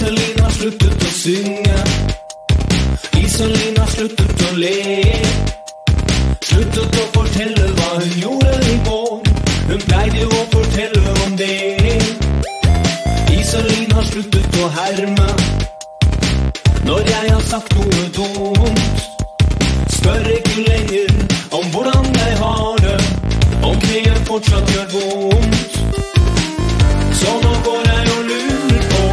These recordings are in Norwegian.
Iselin har sluttet å synge. Iselin har sluttet å le. Sluttet å fortelle hva hun gjorde i går. Hun pleide å fortelle om det. Iselin har sluttet å herme. Når jeg har sagt noe dumt, spør ikke lenger om hvordan jeg har det, om kneet fortsatt gjør vondt. Så nå går jeg og lurer på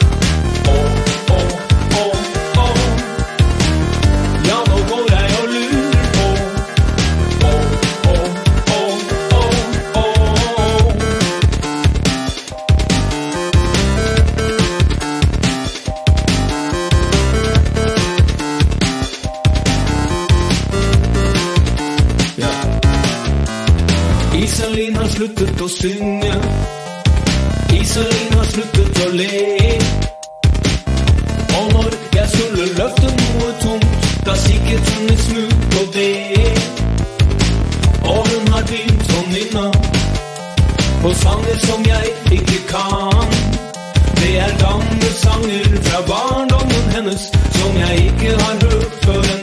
ja, nå går jeg og lurer på ja. Iselin har sluttet å synge. Iselin har sluttet å le. Og når jeg skulle løfte noe tungt, da kikket hun litt smut på det. Og hun har begynt å nynne på sanger som jeg ikke kan. Det er gamle sanger fra barndommen hennes som jeg ikke har hørt før.